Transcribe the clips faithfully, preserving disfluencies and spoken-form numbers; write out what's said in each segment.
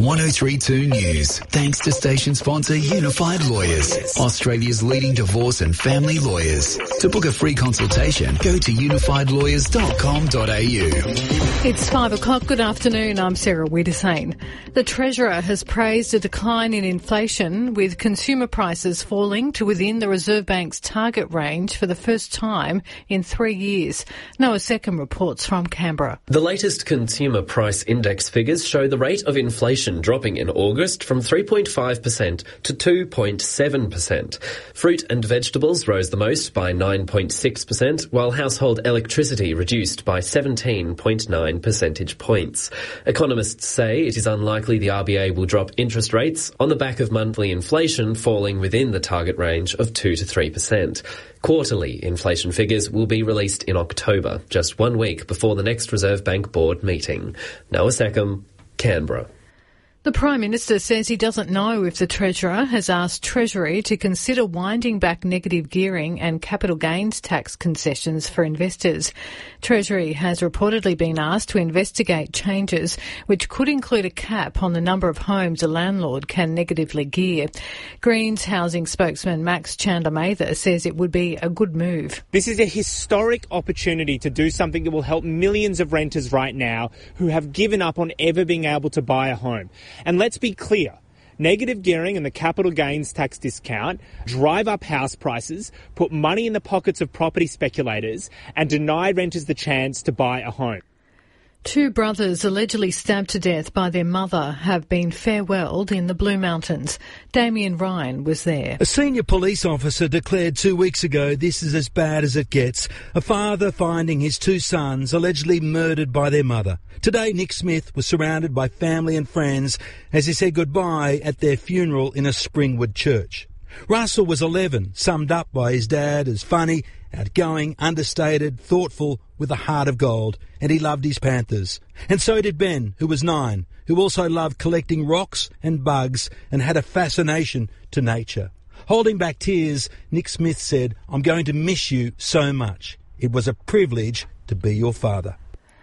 one oh three point two News. Thanks to station sponsor Unified Lawyers, Australia's leading divorce and family lawyers. To book a free consultation, go to unified lawyers dot com dot a u. It's five o'clock. Good afternoon. I'm Sarah Wiedersane. The Treasurer has praised a decline in inflation, with consumer prices falling to within the Reserve Bank's target range for the first time in three years. Noah Seckham reports from Canberra. The latest consumer price index figures show the rate of inflation dropping in August from three point five percent to two point seven percent. Fruit and vegetables rose the most by nine point six percent, while household electricity reduced by seventeen point nine percentage points. Economists say it is unlikely the R B A will drop interest rates on the back of monthly inflation falling within the target range of two to three percent. Quarterly inflation figures will be released in October, just one week before the next Reserve Bank Board meeting. Noah Seckham, Canberra. The Prime Minister says he doesn't know if the Treasurer has asked Treasury to consider winding back negative gearing and capital gains tax concessions for investors. Treasury has reportedly been asked to investigate changes which could include a cap on the number of homes a landlord can negatively gear. Greens housing spokesman Max Chandler-Mather says it would be a good move. This is a historic opportunity to do something that will help millions of renters right now who have given up on ever being able to buy a home. And let's be clear, negative gearing and the capital gains tax discount drive up house prices, put money in the pockets of property speculators, and deny renters the chance to buy a home. Two brothers allegedly stabbed to death by their mother have been farewelled in the Blue Mountains. Damien Ryan was there. A senior police officer declared two weeks ago this is as bad as it gets. A father finding his two sons allegedly murdered by their mother. Today, Nick Smith was surrounded by family and friends as he said goodbye at their funeral in a Springwood church. Russell was eleven, summed up by his dad as funny, outgoing, understated, thoughtful, with a heart of gold, and he loved his Panthers. And so did Ben, who was nine, who also loved collecting rocks and bugs and had a fascination to nature. Holding back tears, Nick Smith said, "I'm going to miss you so much. It was a privilege to be your father."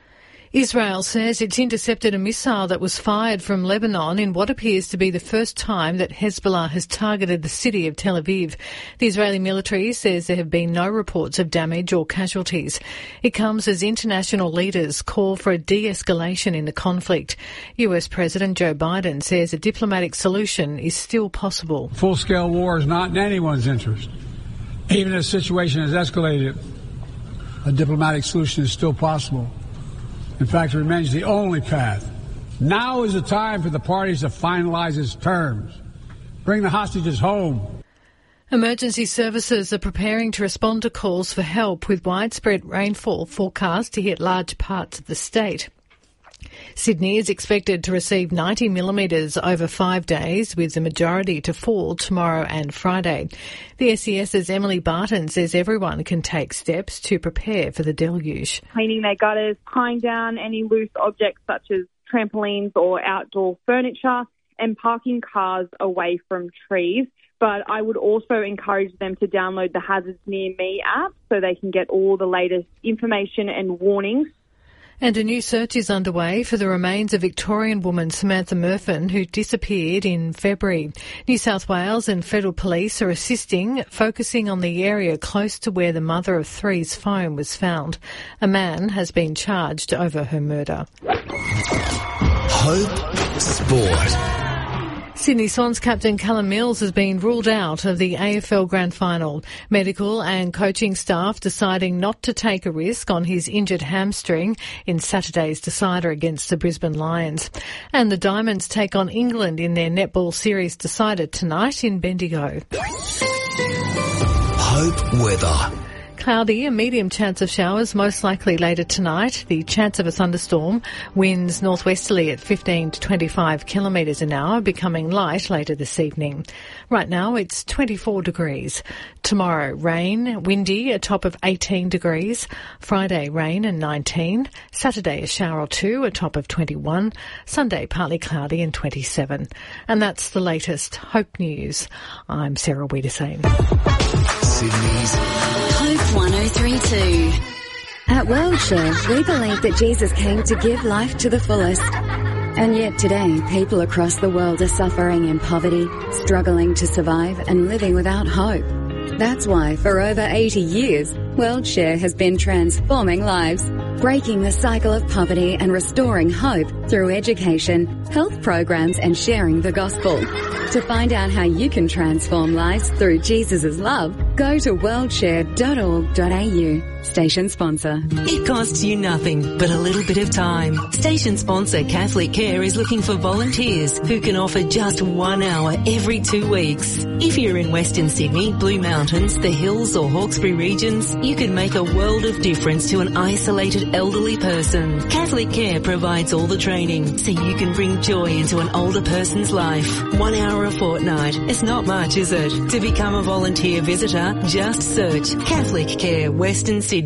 Israel says it's intercepted a missile that was fired from Lebanon in what appears to be the first time that Hezbollah has targeted the city of Tel Aviv. The Israeli military says there have been no reports of damage or casualties. It comes as international leaders call for a de-escalation in the conflict. U S President Joe Biden says a diplomatic solution is still possible. Full-scale war is not in anyone's interest. Even if the situation has escalated, a diplomatic solution is still possible. In fact, it remains the only path. Now is the time for the parties to finalise its terms. Bring the hostages home. Emergency services are preparing to respond to calls for help with widespread rainfall forecast to hit large parts of the state. Sydney is expected to receive ninety millimetres over five days, with the majority to fall tomorrow and Friday. The SES's Emily Barton says everyone can take steps to prepare for the deluge. Cleaning their gutters, tying down any loose objects such as trampolines or outdoor furniture, and parking cars away from trees. But I would also encourage them to download the Hazards Near Me app so they can get all the latest information and warnings. And a new search is underway for the remains of Victorian woman Samantha Murphin, who disappeared in February. New South Wales and federal police are assisting, focusing on the area close to where the mother of three's phone was found. A man has been charged over her murder. Hope Sport. Sydney Swans captain Callum Mills has been ruled out of the A F L Grand Final. Medical and coaching staff deciding not to take a risk on his injured hamstring in Saturday's decider against the Brisbane Lions. And the Diamonds take on England in their netball series decider tonight in Bendigo. Hope weather. Cloudy, a medium chance of showers, most likely later tonight. The chance of a thunderstorm. Winds northwesterly at fifteen to twenty-five kilometres an hour, becoming light later this evening. Right now it's twenty-four degrees. Tomorrow, rain, windy, a top of eighteen degrees. Friday, rain and nineteen. Saturday, a shower or two, a top of twenty-one. Sunday, partly cloudy and twenty-seven. And that's the latest Hope News. I'm Sarah Wiedersane. Sydney's Hope one oh three point two. At Worldshare, we believe that Jesus came to give life to the fullest. And yet today, people across the world are suffering in poverty, struggling to survive and living without hope. That's why for over eighty years, WorldShare has been transforming lives, breaking the cycle of poverty and restoring hope through education, health programs and sharing the gospel. To find out how you can transform lives through Jesus' love, go to world share dot org dot a u. Station sponsor. It costs you nothing but a little bit of time. Station sponsor Catholic Care is looking for volunteers who can offer just one hour every two weeks. If you're in Western Sydney, Blue Mountains, the Hills or Hawkesbury regions, you can make a world of difference to an isolated elderly person. Catholic Care provides all the training so you can bring joy into an older person's life. One hour a fortnight. It's not much, is it? To become a volunteer visitor, just search Catholic Care Western Sydney.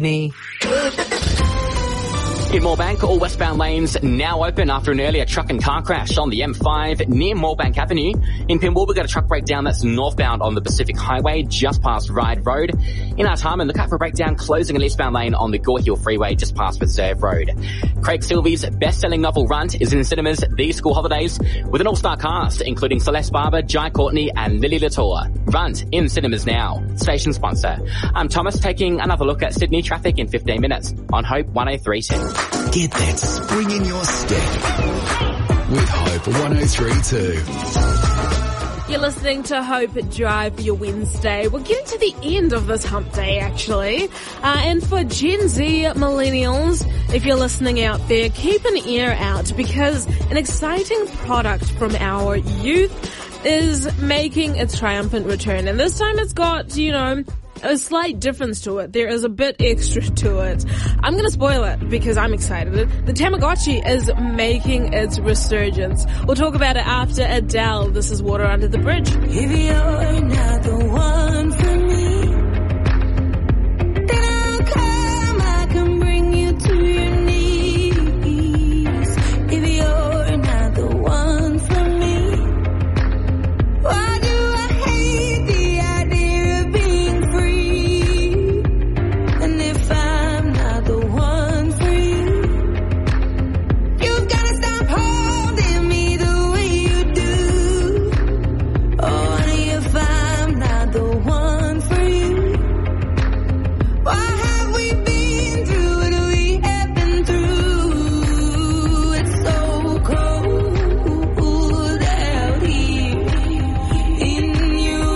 In Moorebank, all westbound lanes now open after an earlier truck and car crash on the M five near Moorebank Avenue. In Pymble, we've got a truck breakdown that's northbound on the Pacific Highway just past Ryde Road. In Artarmon, look out for a breakdown closing an eastbound lane on the Gore Hill Freeway just past Reserve Road. Craig Silvey's best-selling novel Runt is in cinemas these school holidays with an all-star cast including Celeste Barber, Jai Courtney and Lily Latour. Runt in cinemas now. Station sponsor. I'm Thomas taking another look at Sydney traffic in fifteen minutes on Hope one oh three two. Get that spring in your step with Hope one oh three two. You're listening to Hope Drive Your Wednesday. We're getting to the end of this hump day, actually. Uh, and for Gen Z millennials, if you're listening out there, keep an ear out because an exciting product from our youth is making its triumphant return. And this time it's got, you know, a slight difference to it. There is a bit extra to it. I'm going to spoil it because I'm excited. The Tamagotchi is making its resurgence. We'll talk about it after Adele. This is Water Under the Bridge. If you're not the one for me, then I'll come, I can bring you to your knees. If you're not the one for me, why do I hate the idea of being free? And if I'm not the one for you, you've got to stop holding me the way you do. Oh, honey, if I'm not the one for you, why have we been through what we have been through? It's so cold out here in your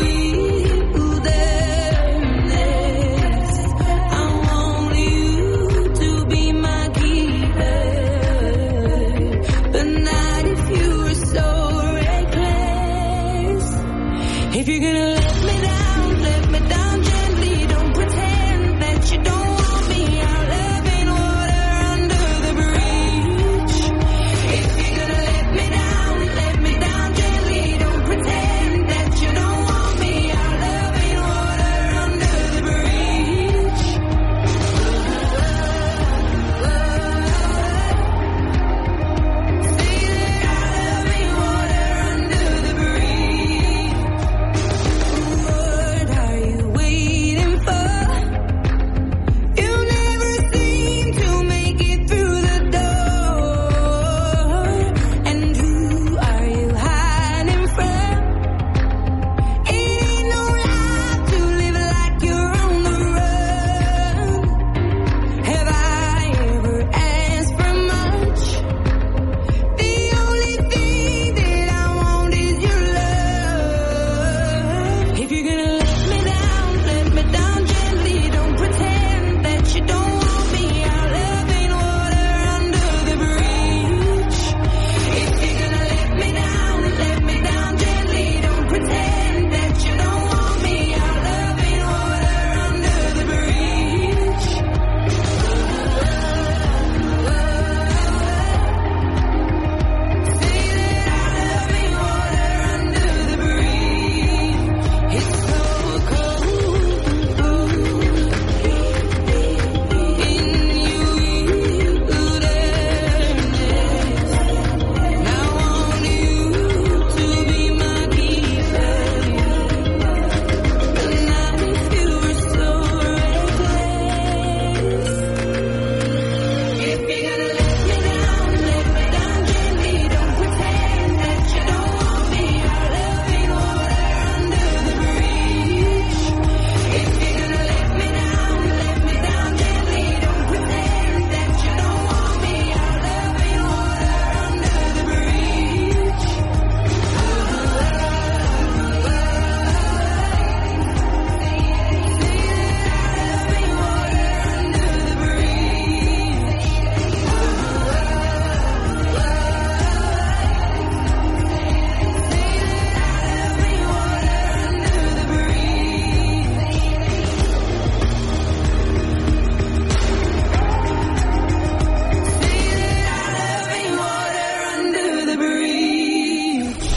wilderness. I want you to be my keeper, but not if you are so reckless. If you're gonna let me down, let me down gently. Don't pretend that you don't want me. Our love ain't water under the bridge. If you're gonna let me down, let me down gently. Don't pretend that you don't want me. Our love ain't water under the bridge. Say that our love ain't water under the bridge.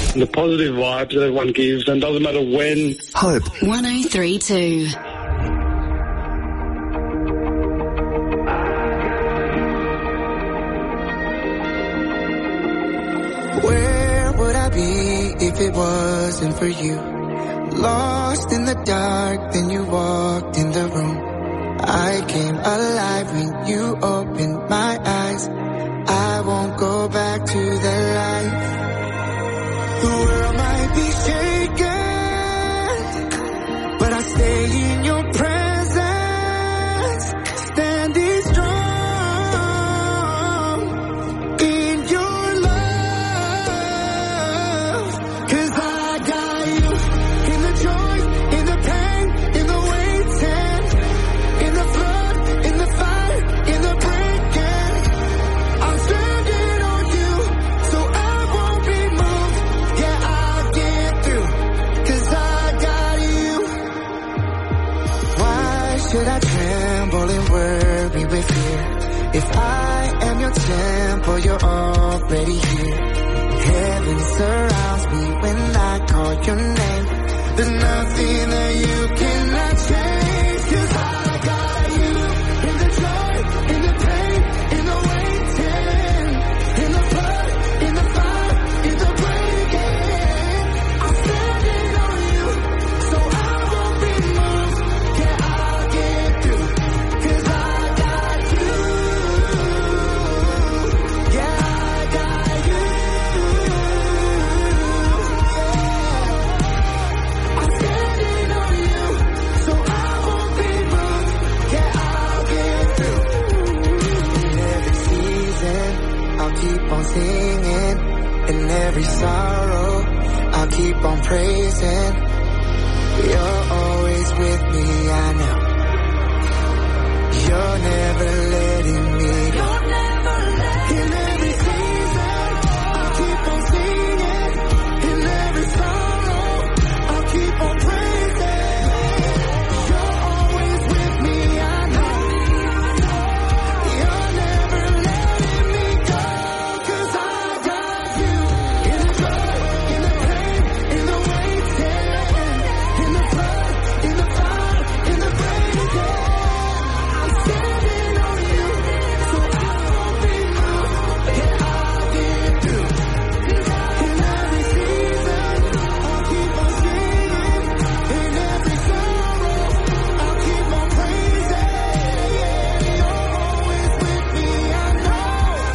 the positive vibes that everyone gives, and doesn't matter when. Hope. one oh three two. Where would I be if it wasn't for you? Lost in the dark, then you walked in the room. I came alive when you opened my eyes. I won't go back to the life. The world might be shaken, but I stay in your presence, standing strong in your love. 'Cause I got you in the joy, in the pain, in the waiting, in the flood, in the fire, in the breaking. I'm standing on you, so I won't be moved. Yeah, I'll get through, 'cause I got you. Why should I tremble and worry with fear? If I am your temple, you're already here. Heaven surrounds me when I call your name. There's nothing that you cannot change. 'Cause I got you in the joy, in the pain, in the waiting, in the flood, in the fire, in the breaking. I'm standing on you, so I won't be moved. Yeah, I'll get through, 'cause I got you. Yeah, I got you. I'm standing on you, so I won't be moved. Yeah, I'll get through. In every season, I'll keep on singing. In every sorrow, I'll keep on praising. You're always with me, I know. You're never letting me go. In every season, I'll keep on singing. In every sorrow, I'll keep on praising. You're always with me, I know. You're never letting me go. 'Cause I got you in the joy, in the pain, in the waiting, in the flood, in the fire, in the breaking. I'm standing on you, so I won't be moved. Yeah, I'll get through. In every season, I'll keep on singing. In every sorrow, I'll keep on praising. You're always with me, I know.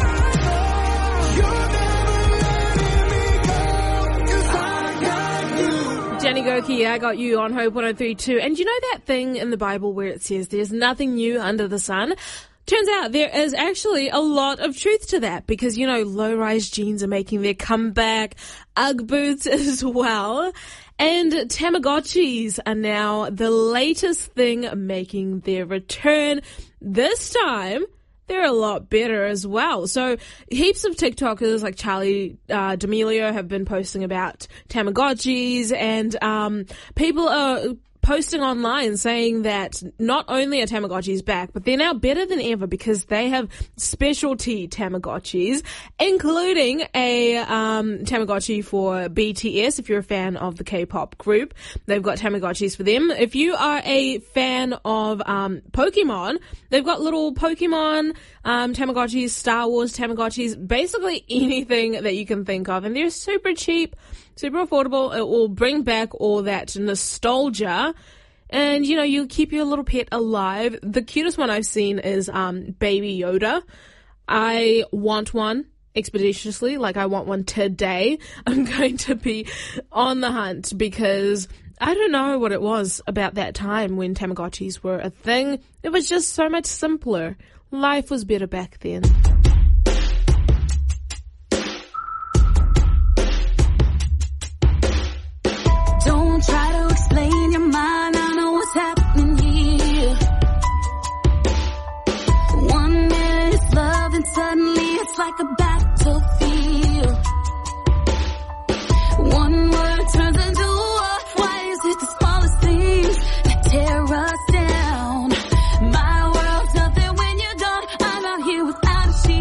You're never letting me go, 'cause I got you. Jenny Goki, I got you on Hope one oh three two. And you know that thing in the Bible where it says there's nothing new under the sun? Turns out there is actually a lot of truth to that because, you know, low-rise jeans are making their comeback, Ugg boots as well, and Tamagotchis are now the latest thing making their return. This time, they're a lot better as well. So heaps of TikTokers like Charlie uh, D'Amelio have been posting about Tamagotchis, and um, people are posting online saying that not only are Tamagotchis back, but they're now better than ever because they have specialty Tamagotchis, including a um, Tamagotchi for B T S. If you're a fan of the K-pop group, they've got Tamagotchis for them. If you are a fan of um, Pokemon, they've got little Pokemon um, Tamagotchis, Star Wars Tamagotchis, basically anything that you can think of, and they're super cheap, super affordable. It will bring back all that nostalgia, and, you know, you keep your little pet alive. The cutest one I've seen is um, Baby Yoda. I want one expeditiously, like I want one today. I'm going to be on the hunt because I don't know what it was about that time when Tamagotchis were a thing. It was just so much simpler. Life was better back then. Don't try to explain your mind, I know what's happening here. One minute it's love and suddenly it's like a battlefield. One word turns into a war. Why is it the smallest things that tear us down? My world's nothing when you're gone. I'm out here without a shield.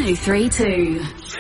oh three two.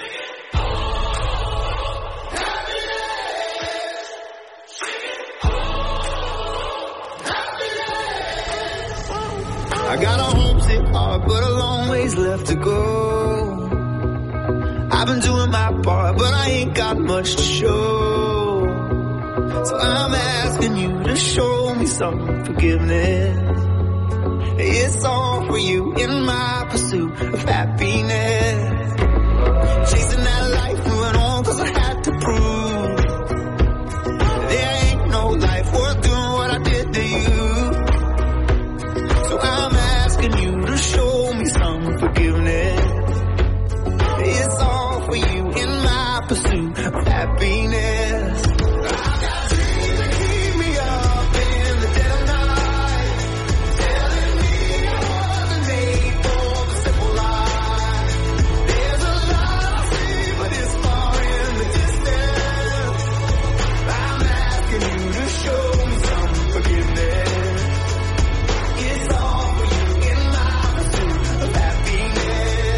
I got a homesick heart, but a long ways left to go. I've been doing my part, but I ain't got much to show. So I'm asking you to show me some forgiveness. It's all for you in my pursuit of happiness. Chasing that life, moving on, cause I had to prove there ain't no life worth doing what I did to you. So I'm asking you to show me some forgiveness. It's all for you in my pursuit of happiness. I've got dreams that keep me up in the dead of night, telling me I wasn't made for the simple life. There's a lot I see, but it's far in the distance. I'm asking you to show me some forgiveness. It's all for you in my pursuit of happiness.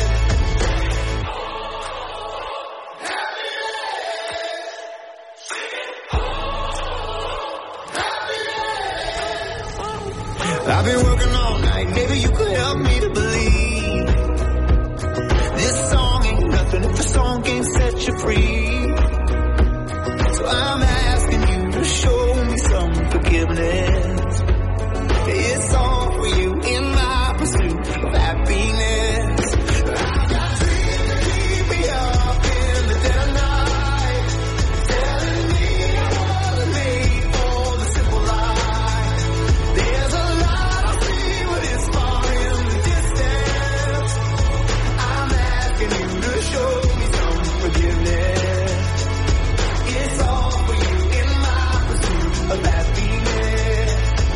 I've been working all night, maybe you could help me to believe this song ain't nothing if the song can't set you free. So I'm asking you to show me some forgiveness. It's all for you in my pursuit of happiness. I've got dreams that keep me up in the dead of night, telling me I wasn't made for the simple life. There's a lot I see, but it's far in the distance. I'm asking you to show me some forgiveness. It's all for you in my pursuit of happiness.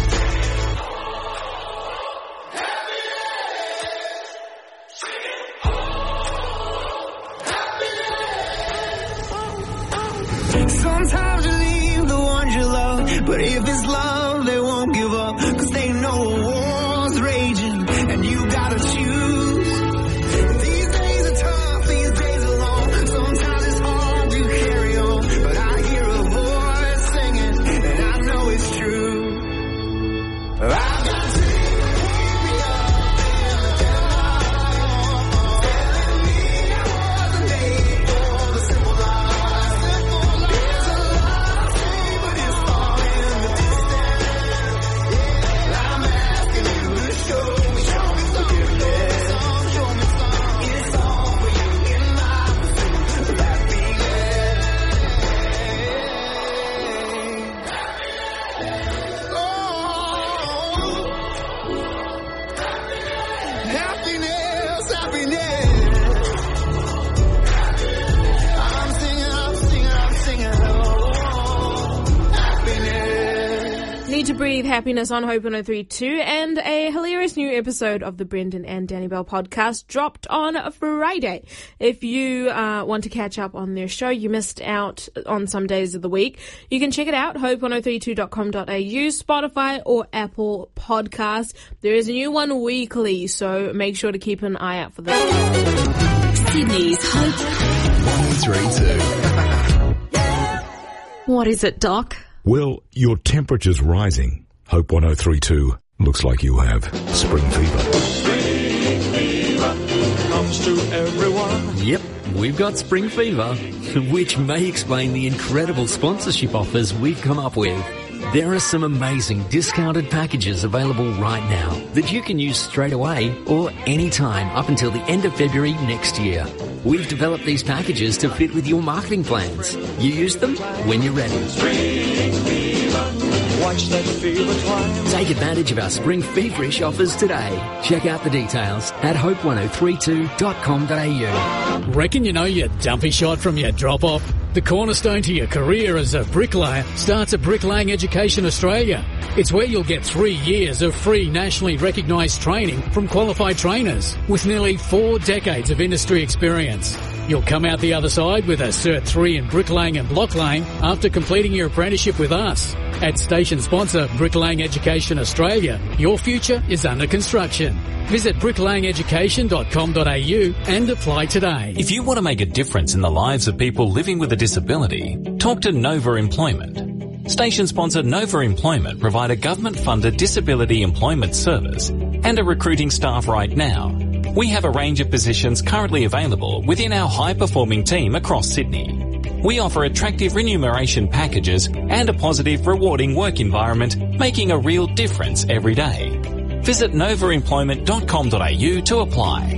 Sometimes you leave the ones you love, but if it's love, they won't give up, cause they know a war's raging, and you gotta choose. These days are tough, these days are long, sometimes it's hard to carry on, but I hear a voice singing, and I know it's true. I've got dreams that keep me up in the dead of night, telling me I wasn't made for the simple life. There's a lot I see, but it's far in the distance. I'm asking you to show me, show me some forgiveness. Show me some. It's all for you in my pursuit of happiness. Oh, happiness, happiness. I'm singing, I'm singing, I'm singing. Oh, happiness. Need to Breathe Happiness on Hope one oh three point two, and a hilarious new episode of the Brendan and Danny Bell podcast dropped on Friday. If you uh, want to catch up on their show, you missed out on some days of the week, you can check it out, hope one oh three two dot com dot a u, Spotify or Apple Podcasts. There is a new one weekly, so make sure to keep an eye out for that. Sydney's Hope. one oh three two. What is it, Doc? Well, your temperature's rising. Hope one oh three point two looks like you have spring fever. Spring fever comes to everyone. Yep, we've got spring fever, which may explain the incredible sponsorship offers we've come up with. There are some amazing discounted packages available right now that you can use straight away or anytime up until the end of February next year. We've developed these packages to fit with your marketing plans. You use them when you're ready. Spring fever, watch that fever climb. Take advantage of our spring feverish offers today. Check out the details at hope one oh three two dot com dot a u. Reckon you know your dumpy shot from your drop-off? The cornerstone to your career as a bricklayer starts at Bricklaying Education Australia. It's where you'll get three years of free nationally recognised training from qualified trainers with nearly four decades of industry experience. You'll come out the other side with a Cert three in bricklaying and block laying after completing your apprenticeship with us. At station sponsor Bricklaying Education Australia, your future is under construction. Visit bricklaying education dot com dot a u and apply today. If you want to make a difference in the lives of people living with a disability, talk to Nova Employment. Station sponsor Nova Employment provide a government-funded disability employment service and are recruiting staff right now. We have a range of positions currently available within our high-performing team across Sydney. We offer attractive remuneration packages and a positive, rewarding work environment, making a real difference every day. Visit nova employment dot com dot a u to apply.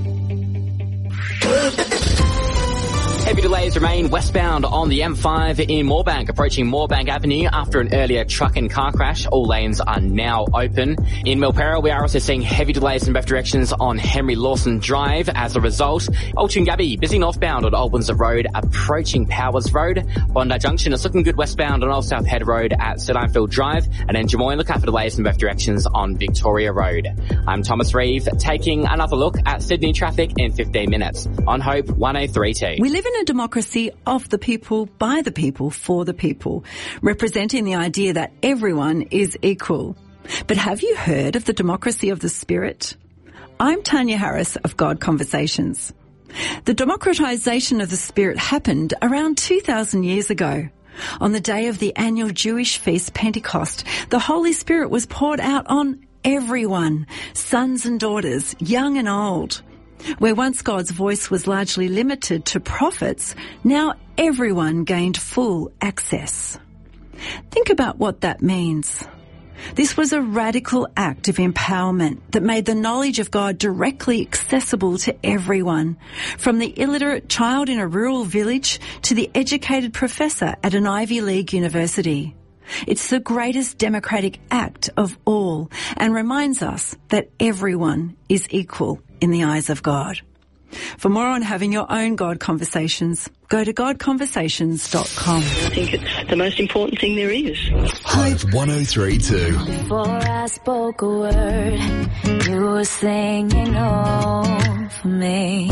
Heavy delays remain westbound on the M five in Moorebank, approaching Moorebank Avenue after an earlier truck and car crash. All lanes are now open. In Milperra, we are also seeing heavy delays in both directions on Henry Lawson Drive. As a result, Old Toongabbie, busy northbound on Old Windsor Road, approaching Powers Road. Bondi Junction is looking good westbound on Old South Head Road at Sir Dinefield Drive. And then Jemoyne, look out for delays in both directions on Victoria Road. I'm Thomas Reeve, taking another look at Sydney traffic in fifteen minutes on Hope one oh three two. We live in a democracy of the people, by the people, for the people, representing the idea that everyone is equal. But have you heard of the democracy of the spirit? I'm Tanya Harris of God Conversations. The democratization of the spirit happened around two thousand years ago. On the day of the annual Jewish feast Pentecost, the Holy Spirit was poured out on everyone, sons and daughters, young and old. Where once God's voice was largely limited to prophets, now everyone gained full access. Think about what that means. This was a radical act of empowerment that made the knowledge of God directly accessible to everyone, from the illiterate child in a rural village to the educated professor at an Ivy League university. It's the greatest democratic act of all and reminds us that everyone is equal in the eyes of God. For more on having your own God Conversations, go to god conversations dot com. I think it's the most important thing there is. Hope one oh three two. Before I spoke a word, you were singing over me.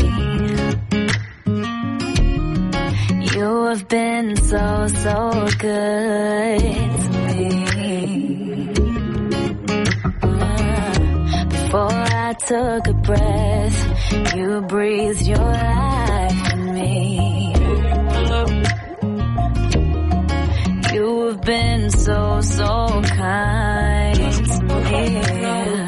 You have been so, so good to me. Uh, before I took a breath, you breathed your life in me. You have been so, so kind to me.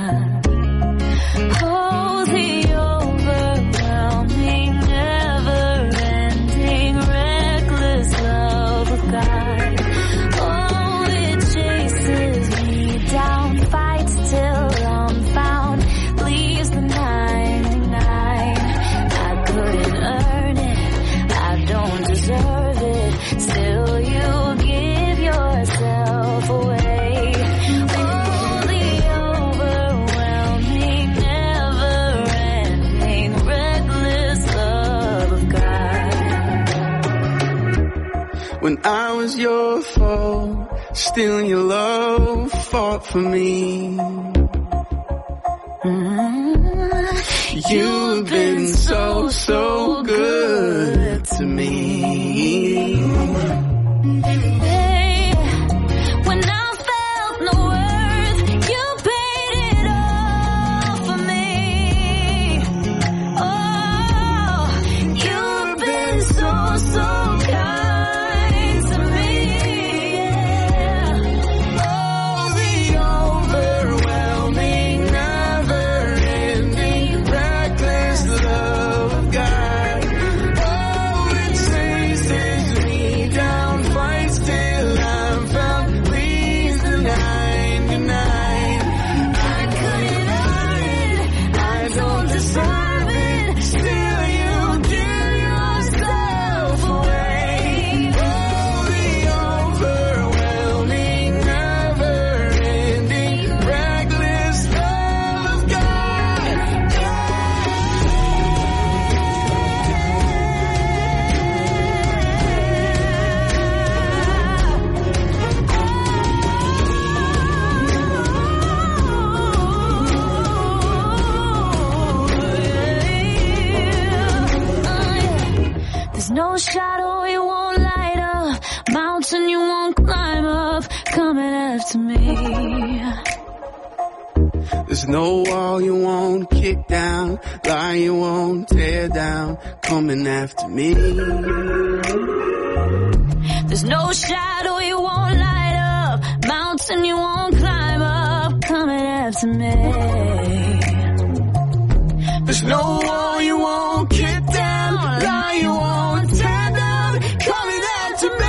Oh, the overwhelming, never-ending, reckless love of God. Oh, it chases me down, fights till I'm found, leaves the ninety-nine. I couldn't earn it, I don't deserve it, still you give yourself away. Oh, the overwhelming, never-ending, reckless love of God. When I was your foe, still your love fought for me. Mm-hmm. You've been so, so good to me. Hey, when I felt no worth, you paid it all for me. Oh, you've been so, so kind to me. Yeah. Oh, the overwhelming, never-ending, reckless love of God. Oh, it chases me down, fights till mountain you won't climb up, coming after me. There's no wall you won't kick down, lie you won't tear down, coming after me. There's no shadow you won't light up, mountain you won't climb up, coming after me. There's no wall you won't kick down, lie you won't tear down, coming after me.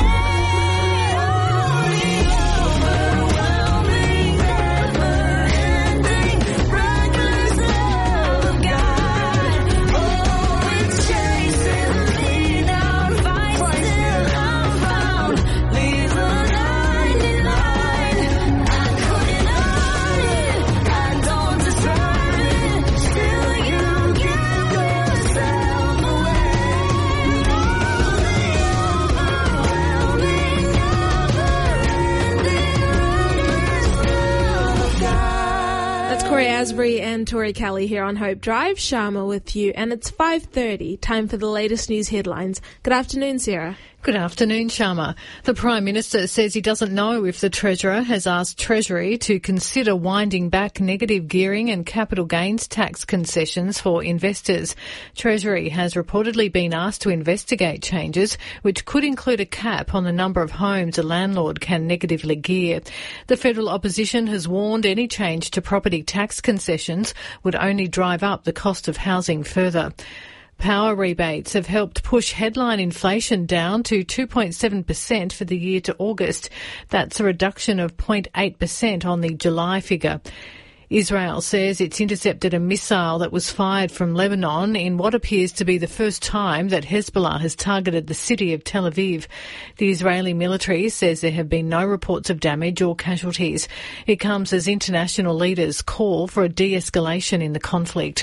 Corey Asbury and Tori Kelly here on Hope Drive. Sharma with you, and it's five thirty. Time for the latest news headlines. Good afternoon, Sarah. Good afternoon, Sharma. The Prime Minister says he doesn't know if the Treasurer has asked Treasury to consider winding back negative gearing and capital gains tax concessions for investors. Treasury has reportedly been asked to investigate changes which could include a cap on the number of homes a landlord can negatively gear. The federal opposition has warned any change to property tax concessions would only drive up the cost of housing further. Power rebates have helped push headline inflation down to two point seven percent for the year to August. That's a reduction of zero point eight percent on the July figure. Israel says it's intercepted a missile that was fired from Lebanon in what appears to be the first time that Hezbollah has targeted the city of Tel Aviv. The Israeli military says there have been no reports of damage or casualties. It comes as international leaders call for a de-escalation in the conflict.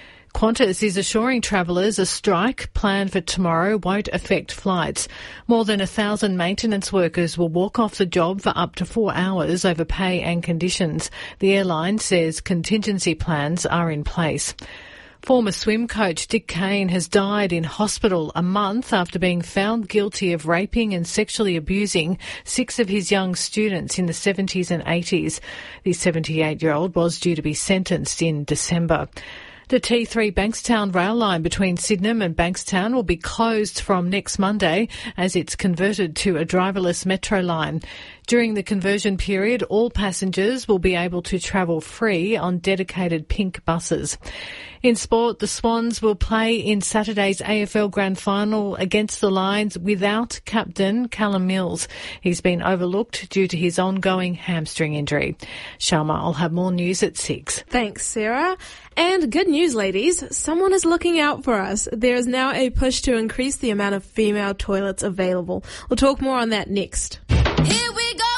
Qantas is assuring travellers a strike planned for tomorrow won't affect flights. More than a thousand maintenance workers will walk off the job for up to four hours over pay and conditions. The airline says contingency plans are in place. Former swim coach Dick Kane has died in hospital a month after being found guilty of raping and sexually abusing six of his young students in the seventies and eighties. The seventy-eight-year-old was due to be sentenced in December. The T three Bankstown rail line between Sydenham and Bankstown will be closed from next Monday as it's converted to a driverless metro line. During the conversion period, all passengers will be able to travel free on dedicated pink buses. In sport, the Swans will play in Saturday's A F L Grand Final against the Lions without captain Callum Mills. He's been overlooked due to his ongoing hamstring injury. Sharma, I'll have more news at six. Thanks, Sarah. And good news, ladies. Someone is looking out for us. There is now a push to increase the amount of female toilets available. We'll talk more on that next. Here we go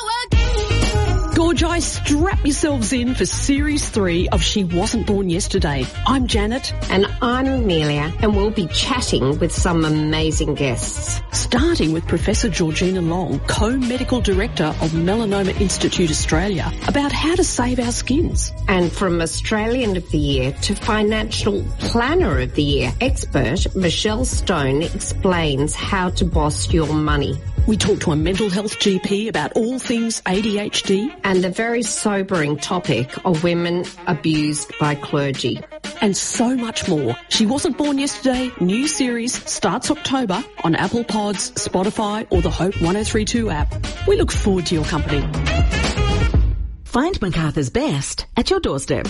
again. Gorge Eye, strap yourselves in for Series three of She Wasn't Born Yesterday. I'm Janet. And I'm Amelia, and we'll be chatting with some amazing guests. Starting with Professor Georgina Long, Co-Medical Director of Melanoma Institute Australia, about how to save our skins. And from Australian of the Year to Financial Planner of the Year, expert Michelle Stone explains how to boss your money. We talk to a mental health G P about all things A D H D. And the very sobering topic of women abused by clergy. And so much more. She Wasn't Born Yesterday, new series, starts October on Apple Pods, Spotify or the Hope one oh three two app. We look forward to your company. Find Macarthur's best at your doorstep.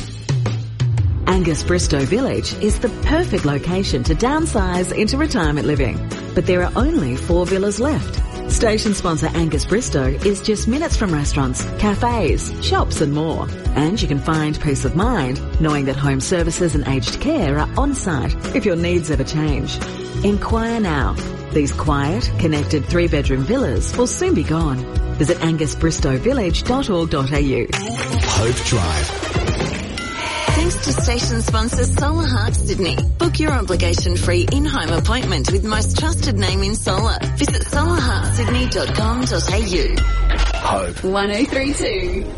Angus Bristow Village is the perfect location to downsize into retirement living. But there are only four villas left. Station sponsor Angus Bristow is just minutes from restaurants, cafes, shops and more. And you can find peace of mind knowing that home services and aged care are on site if your needs ever change. Inquire now. These quiet, connected three-bedroom villas will soon be gone. Visit angus bristow village dot org dot a u. Hope Drive. Thanks to station sponsor Solar Heart Sydney. Book your obligation-free in-home appointment with the most trusted name in solar. Visit solar heart sydney dot com dot a u. Hope one oh three two.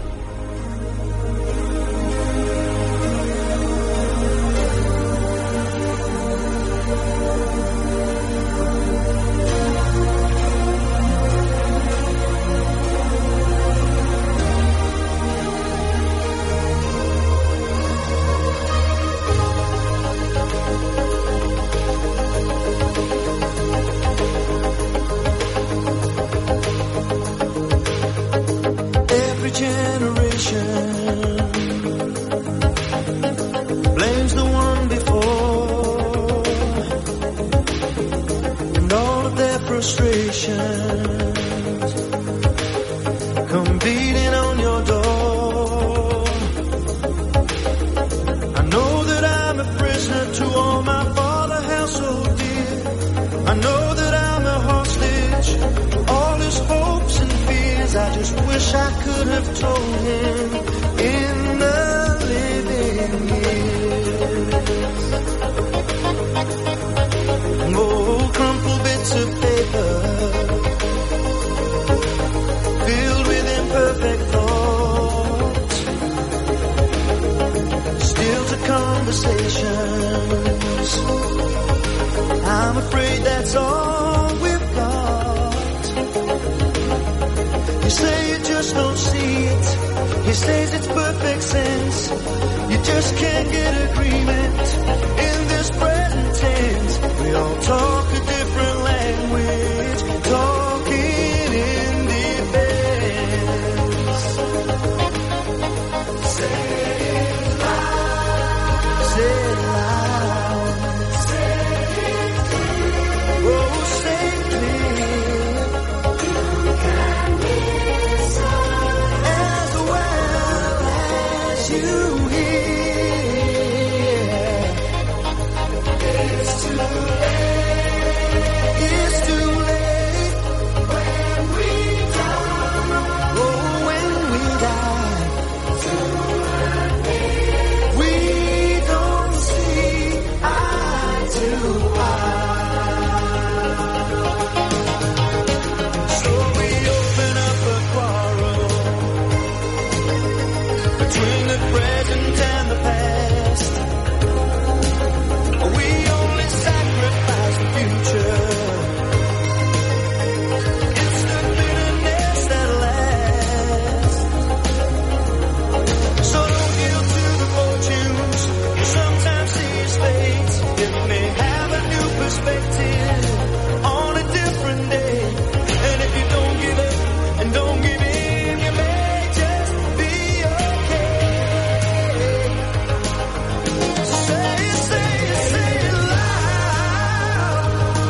wish I could have told him in the living years. Oh, crumpled bits of paper filled with imperfect thoughts, still to conversations. I'm afraid that's all we've got. You say you just don't see it. He says it's perfect sense. You just can't get agreement in this present tense. We all talk a different language, talking in defense. Say it loud. Say it loud. Say it clear. Oh, say it clear. You can listen as well as you hear. It's too late. It's too late when we die. Oh, when we die. We don't see eye to eye. So we open up a quarrel between the present and the past. We only sacrifice the future. It's the bitterness that lasts. So don't yield to the fortunes you sometimes see as fate. It may have a new perspective on a different day. And if you don't give up and don't give in, you may just be okay. Say it, say it, say it loud.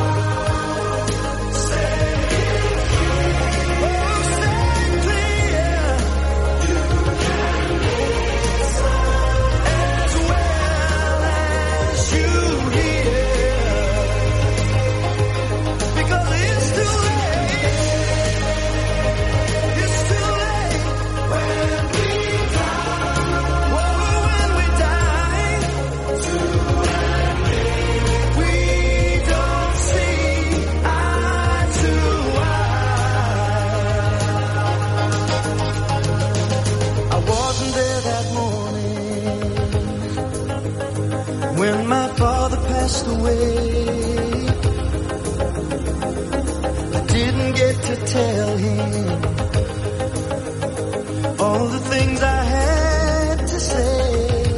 Say it clear. Oh, say it clear. You can listen as well as you hear. Because it's too late. It's too late when we die. Whoa, when we die. We don't see eye to eye. I wasn't there that morning when my father passed away. I didn't get to tell him all the things I had to say.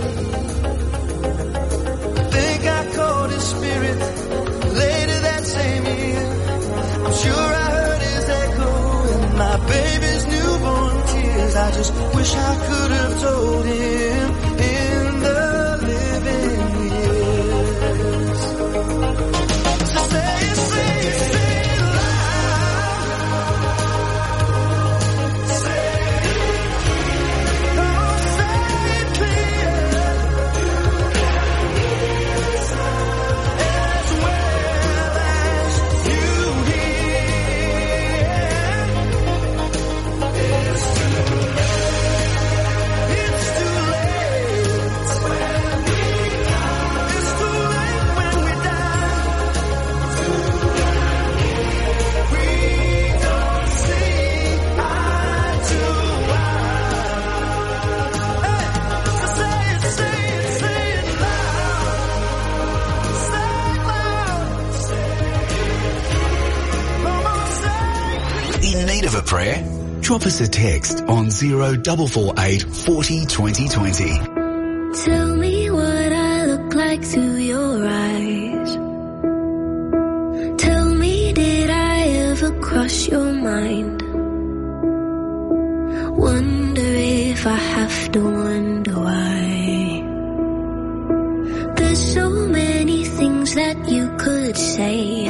Think I caught his spirit later that same year. I'm sure I heard his echo in my baby's newborn tears. I just wish I could have told him in the living years. So say it, say it, say it loud. Say it clear. Oh, say it clear. As well as you hear. It's too late. It's too late when we die. It's too late when we die. We don't see eye to eye. Hey, so say it, say it, say it loud. Say it loud. Say it. Come on, say it. In need of a prayer? Drop us a text on zero four four eight forty twenty twenty. Tell me what I look like through your eyes. Tell me, did I ever cross your mind? Wonder if I have to wonder why. There's so many things that you could say.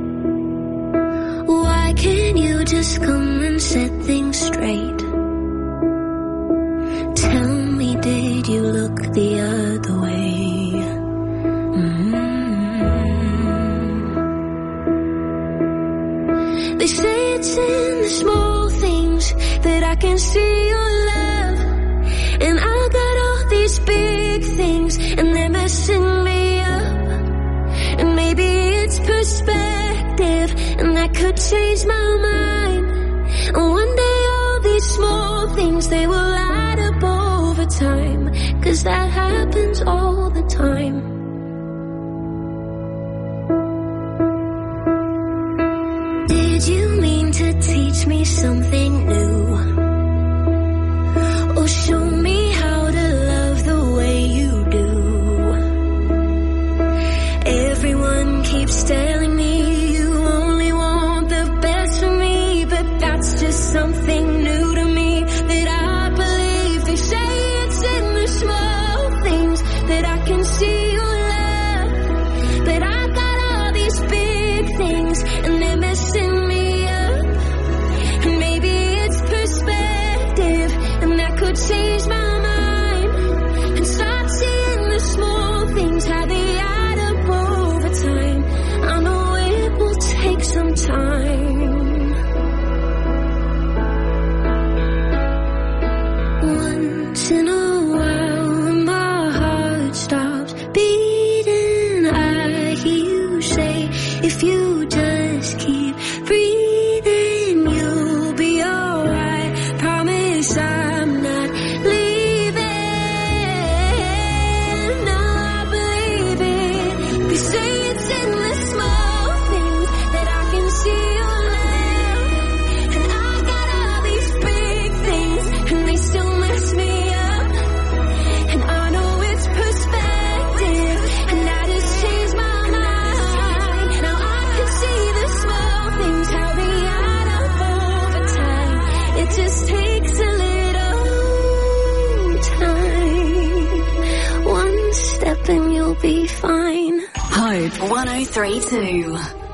Why can't you just come and set things straight? Tell me, did you look the other way? Mm-hmm. They say it's in the small things that I can see your love. And I got all these big things, and they're messing me up. And maybe it's perspective, and that could change my mind. And one day all these small things, they will add up over time, 'cause that happens all the time. Did you mean to teach me something new? Or show me how to love the way you do? Everyone keeps telling me you only want the best for me, but that's just something new to me that I believe. They say it's in the small things that I can see your love, but I got all these big things, and they're messing me up. And maybe it's perspective, and that could change my mind, and start seeing the small things, how they add up over time. I know it will take some time. Once in a while when my heart stops beating, I hear you say, if you just keep breathing, you'll be alright. Promise I'm not leaving. No, I believe it. They say it's in the small things that I can see your love. And I got all these big things, and they still mess me up. And I know it's perspective, and that has changed my mind. Now I can see the small things, how they add up over time. It just takes a little time. One step and you'll be fine. Hope one oh three two.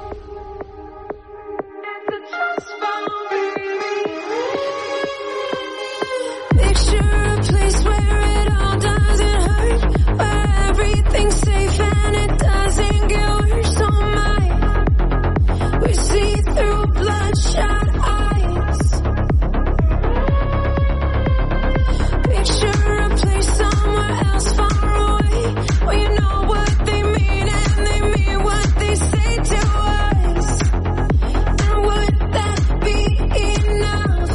Picture a place where it all doesn't hurt, where everything's safe and it doesn't get worse. Oh my, we see through bloodshot eyes. Picture a place somewhere else far away, where you know what they mean and they mean what they say to us. And would that be enough?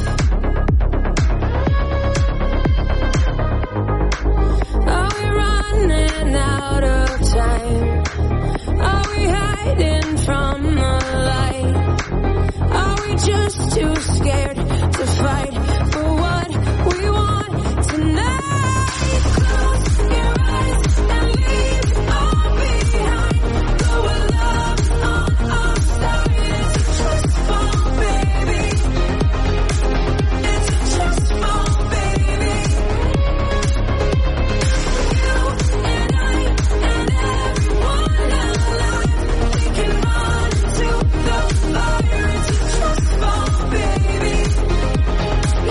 Are we running out of time? Are we hiding from the light? Are we just too scared to fight for what we want tonight? Close your eyes and leave all behind. Go with love on our side. It's a trust fall, baby. It's a trust fall, baby. You and I and everyone alive, we can run to the fire. It's a trust fall, baby.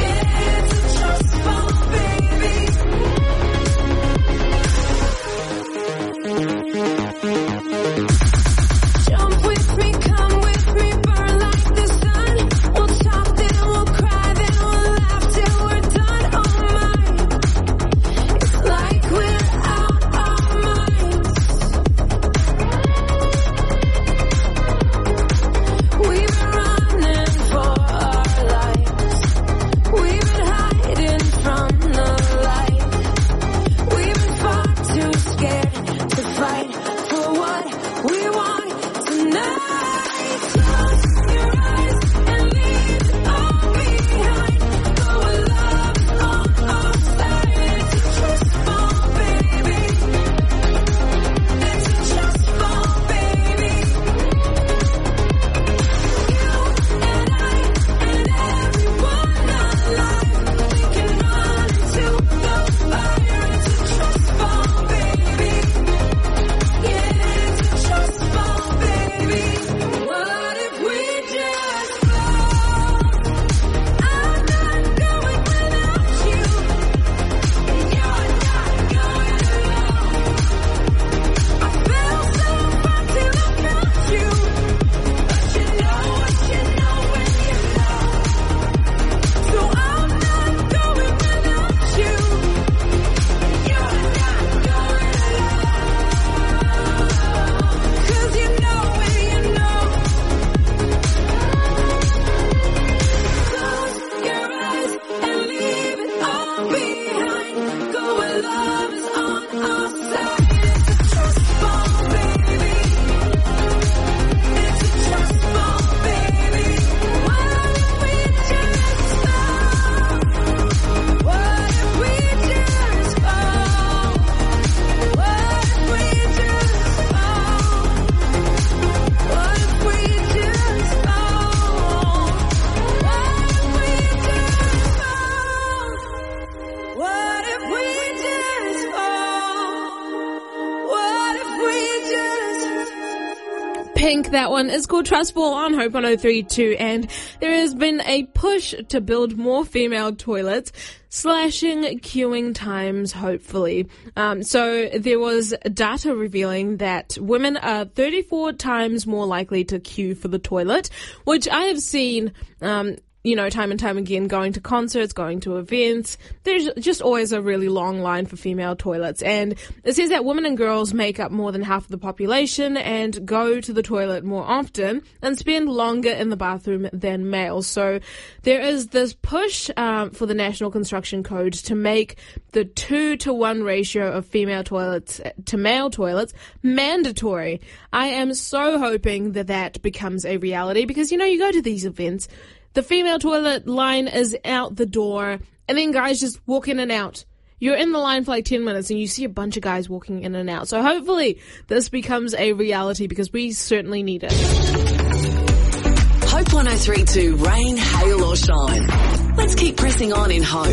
track, that one, is called Trustful on Hope one oh three point two, and there has been a push to build more female toilets, slashing queuing times, hopefully. Um, so there was data revealing that women are thirty-four times more likely to queue for the toilet, which I have seen, um, you know, time and time again, going to concerts, going to events. There's just always a really long line for female toilets. And it says that women and girls make up more than half of the population and go to the toilet more often and spend longer in the bathroom than males. So there is this push um, for the National Construction Code to make the two to one ratio of female toilets to male toilets mandatory. I am so hoping that that becomes a reality because, you know, you go to these events, the female toilet line is out the door, and then guys just walk in and out. You're in the line for like ten minutes, and you see a bunch of guys walking in and out. So hopefully this becomes a reality because we certainly need it. Hope one oh three point two, rain, hail or shine. Let's keep pressing on in hope.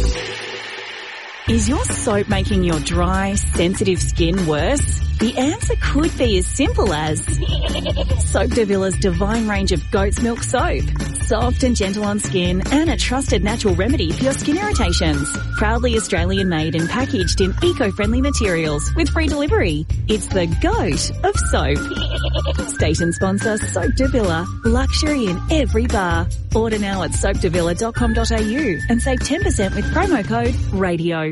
Is your soap making your dry, sensitive skin worse? The answer could be as simple as Soap Devilla's divine range of goat's milk soap. Soft and gentle on skin and a trusted natural remedy for your skin irritations. Proudly Australian made and packaged in eco-friendly materials with free delivery. It's the goat of soap. Station sponsor Soap Devilla. Luxury in every bar. Order now at soap devilla dot com dot a u and save ten percent with promo code RADIO.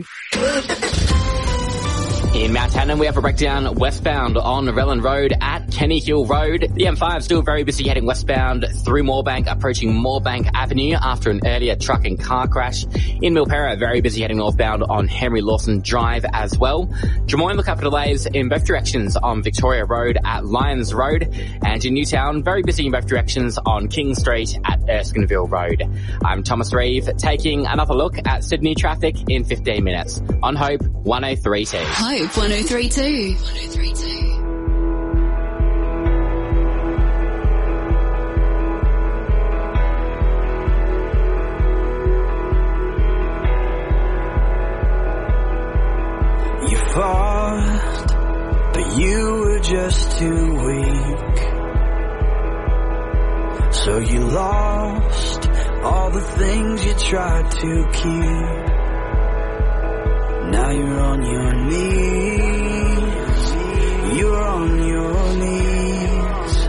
In Mount Hannon, we have a breakdown westbound on Rellan Road at Kenny Hill Road. The M five still very busy heading westbound through Moorebank, approaching Moorebank Avenue after an earlier truck and car crash. In Milperra, very busy heading northbound on Henry Lawson Drive as well. Drummoyne, look up for delays in both directions on Victoria Road at Lyons Road. And in Newtown, very busy in both directions on King Street at Erskineville Road. I'm Thomas Reeve, taking another look at Sydney traffic in fifteen minutes on Hope one oh three point two. Hope one oh three point two. one oh three point two. You fought, but you were just too weak. So you lost all the things you tried to keep. Now you're on your knees. You're on your knees.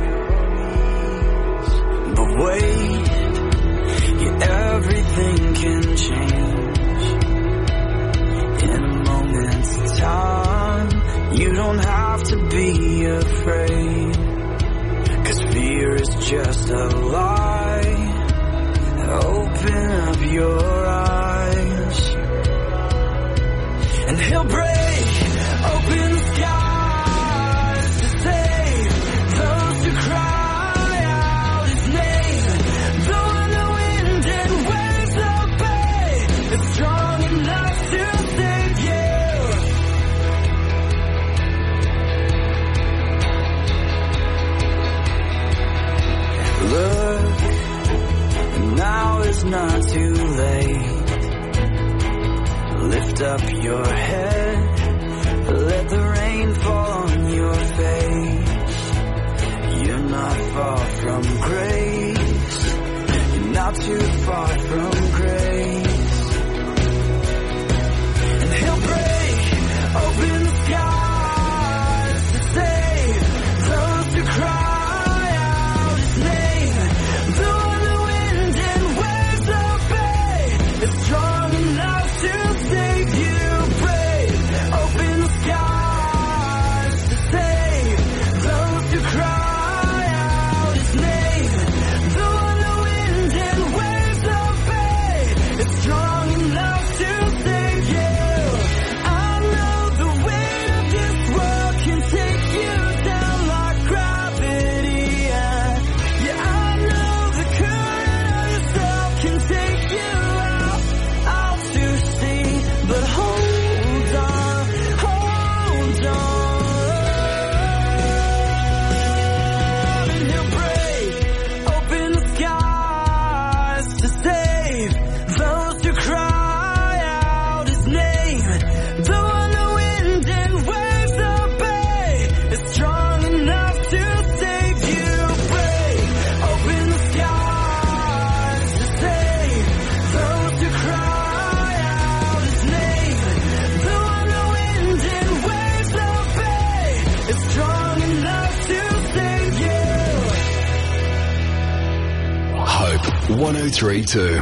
But wait, yeah, everything can change in a moment's time. You don't have to be afraid, 'cause fear is just a lie. Open up your eyes, and he'll break open the skies to save those who cry out his name. Though the wind and waves obey, it's strong enough to save you. Look, now is not too late. Lift up your head, let the rain fall on your face. You're not far from grace, you're not too far from grace. And he'll break open the skies to save those who cry out his name. Though the wind and waves obey, it's strong enough to save you. Brave, open the skies to save those who cry out his name. Though the wind and waves obey, it's strong enough to save you. I know the weight of this world can take you down like gravity. Yeah, yeah, I know the current of yourself can take you out, out to sea. But hold on, hold on. And he'll break open the skies to save those who cry out his name. Though the wind and waves obey, it's strong enough to save you. one oh three two.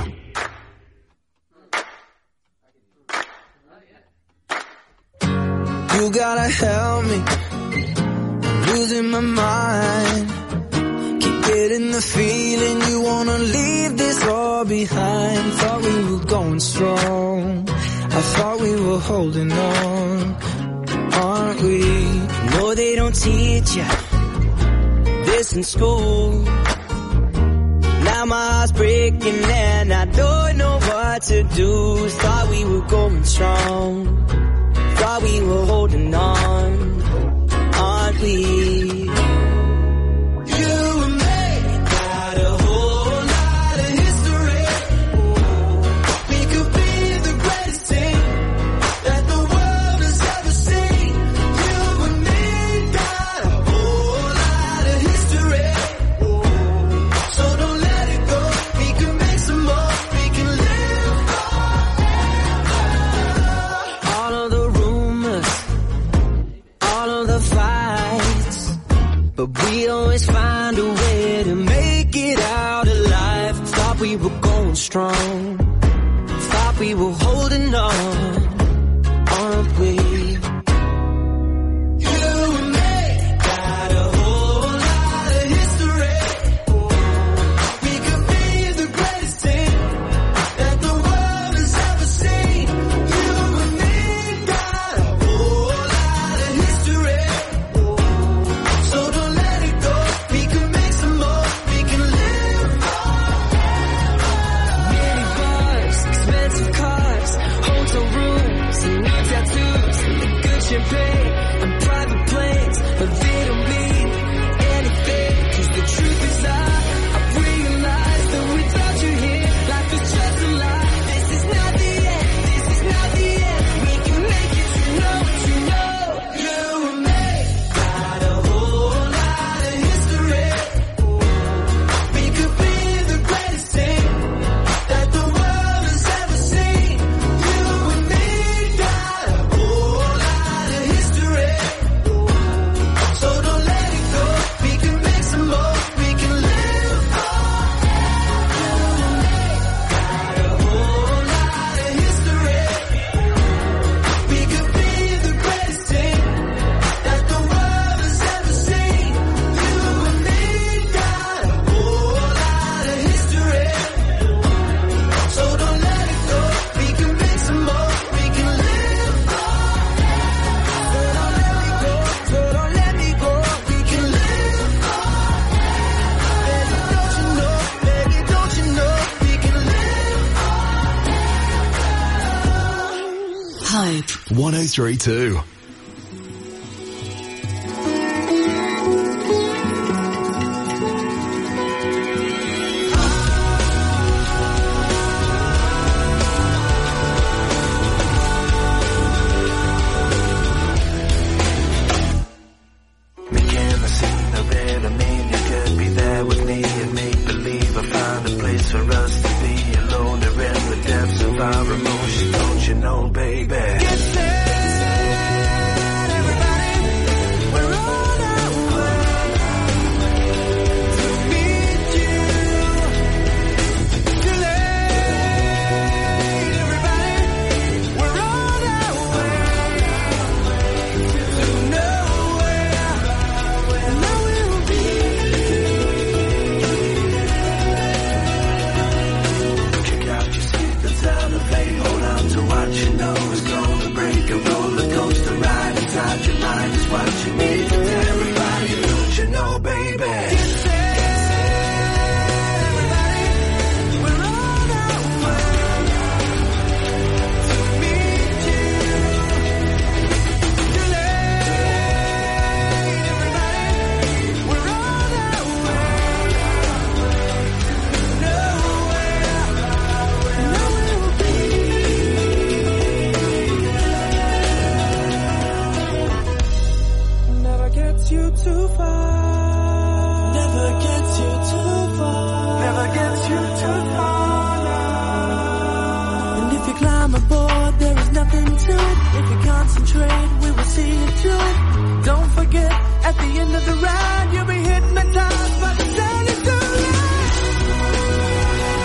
You gotta help me, losing my mind. Keep getting the feeling you wanna leave this all behind. Thought we were going strong, I thought we were holding on, aren't we? No, they don't teach you this in school. Now my heart's breaking and I don't know what to do. Thought we were going strong, thought we were holding on, aren't we? You and me got a whole lot of history. We could be the greatest thing that the world has ever seen. You and me got a whole lot of history. So don't let it go. We can make some more. We can live forever. All of the rumors, all of the fights, but we always find a way to make it out alive. Thought we were going strong, thought we were holding on, aren't we? You and me got a whole lot of history. We could be the greatest thing that the world has ever seen. You and me got a whole lot of history. So don't let it go. We can make some more. We can live many bars, expensive cars, hotel rooms, and new tattoos, good champagne and private planes, but they don't mean anything. 'Cause the truth is I, I've realized that without you here, life is just a lie. This is not the end. This is not the end. We can make it. You know, you know. You and me got a whole lot of history. We could be the greatest thing that the world has ever seen. You and me got a whole lot of history. So don't let it go. We can make some more. We can live forever. Got a whole lot of history. We could be the greatest thing that the world has ever seen. You and me got a whole lot of history. So don't let it go. We can make some more. We can live forever. So don't let me go. So don't let me go. We can live forever. Baby, don't you know? Baby, don't you know? We can live Hope one oh three two. Making a scene of it, I mean you could be there with me and make believe I find a place for us to be alone. They're in the depths of our emotions, don't you know, baby? Get set, everybody, we're on our way to meet you. Too late, everybody, we're on our way to nowhere. And now we'll be. Kick out your seatbelts, elevate, hold on to what you know is gonna break. A roller coaster ride inside your mind is what you need. And everybody, don't you know, baby? Get set, everybody, we're on our way to meet you. Too late, everybody, we're on our way to nowhere. And now we'll be. Never gets you too far. Never gets you too far. Never gets you too far now. And if you climb aboard, there is nothing to it. If you concentrate, we will see you through it. Don't forget, at the end of the ride, you'll be hypnotized by the sound of the light.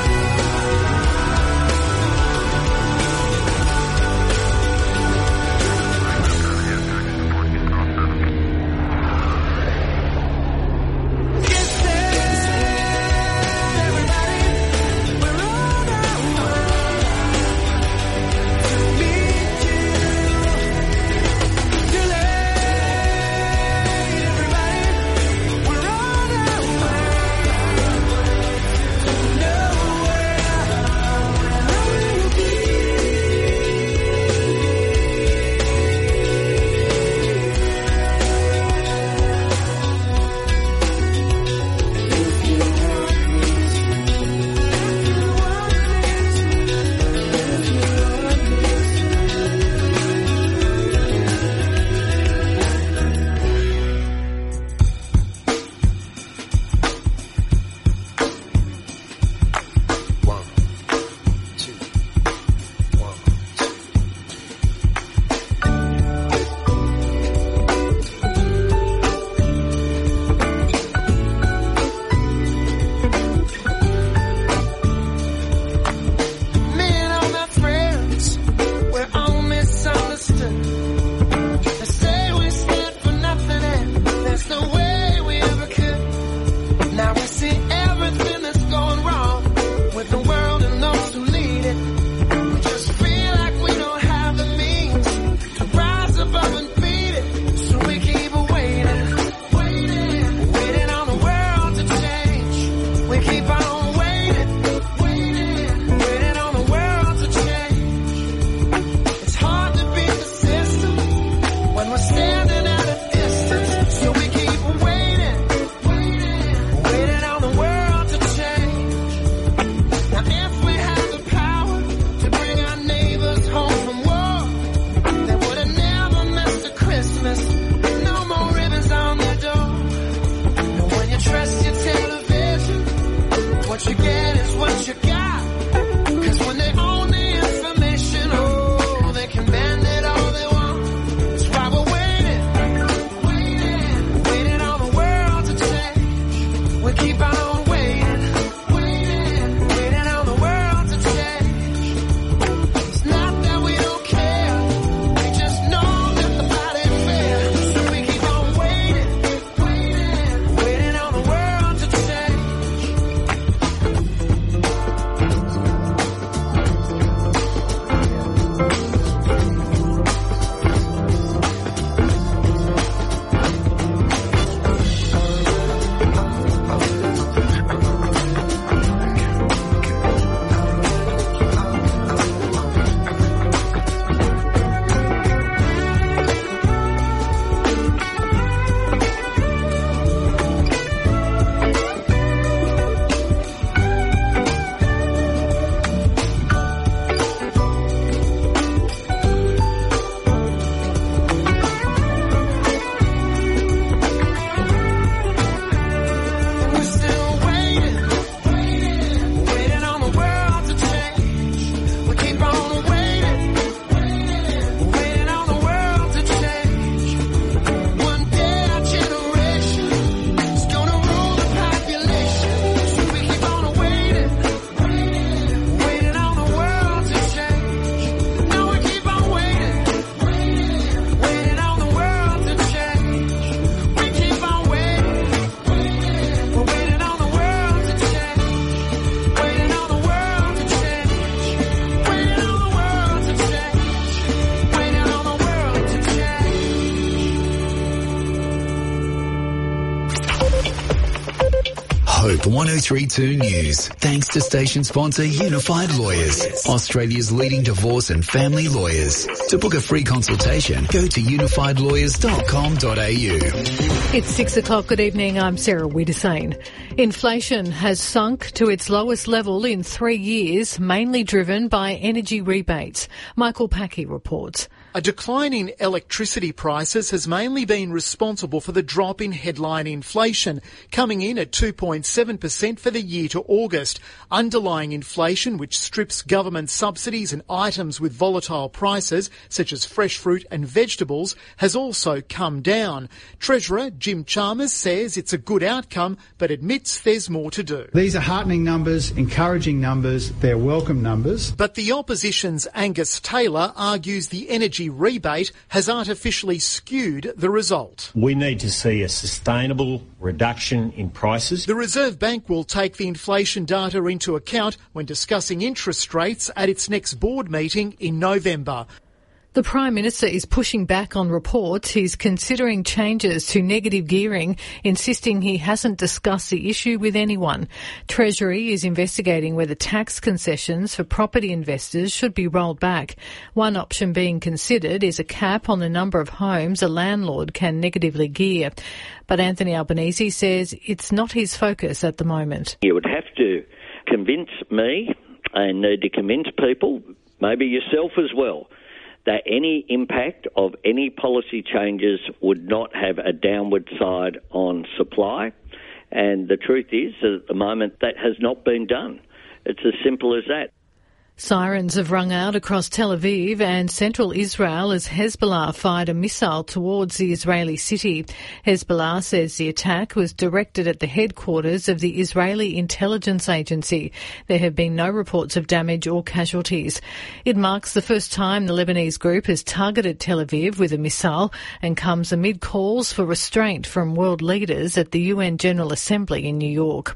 Hope one oh three point two News. Thanks to station sponsor Unified Lawyers, Australia's leading divorce and family lawyers. To book a free consultation, go to unified lawyers dot com dot a u. It's six o'clock. Good evening. I'm Sarah Wiedersane. Inflation has sunk to its lowest level in three years, mainly driven by energy rebates. Michael Packey reports. A decline in electricity prices has mainly been responsible for the drop in headline inflation, coming in at two point seven percent for the year to August. Underlying inflation, which strips government subsidies and items with volatile prices, such as fresh fruit and vegetables, has also come down. Treasurer Jim Chalmers says it's a good outcome, but admits there's more to do. These are heartening numbers, encouraging numbers, they're welcome numbers. But the opposition's Angus Taylor argues the energy rebate has artificially skewed the result. We need to see a sustainable reduction in prices. The Reserve Bank will take the inflation data into account when discussing interest rates at its next board meeting in November. The Prime Minister is pushing back on reports he's considering changes to negative gearing, insisting he hasn't discussed the issue with anyone. Treasury is investigating whether tax concessions for property investors should be rolled back. One option being considered is a cap on the number of homes a landlord can negatively gear. But Anthony Albanese says it's not his focus at the moment. You would have to convince me and need to convince people, maybe yourself as well, that any impact of any policy changes would not have a downward side on supply. And the truth is that at the moment that has not been done. It's as simple as that. Sirens have rung out across Tel Aviv and central Israel as Hezbollah fired a missile towards the Israeli city. Hezbollah says the attack was directed at the headquarters of the Israeli intelligence agency. There have been no reports of damage or casualties. It marks the first time the Lebanese group has targeted Tel Aviv with a missile and comes amid calls for restraint from world leaders at the U N General Assembly in New York.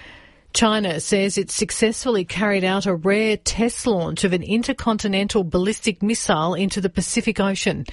China says it successfully carried out a rare test launch of an intercontinental ballistic missile into the Pacific Ocean.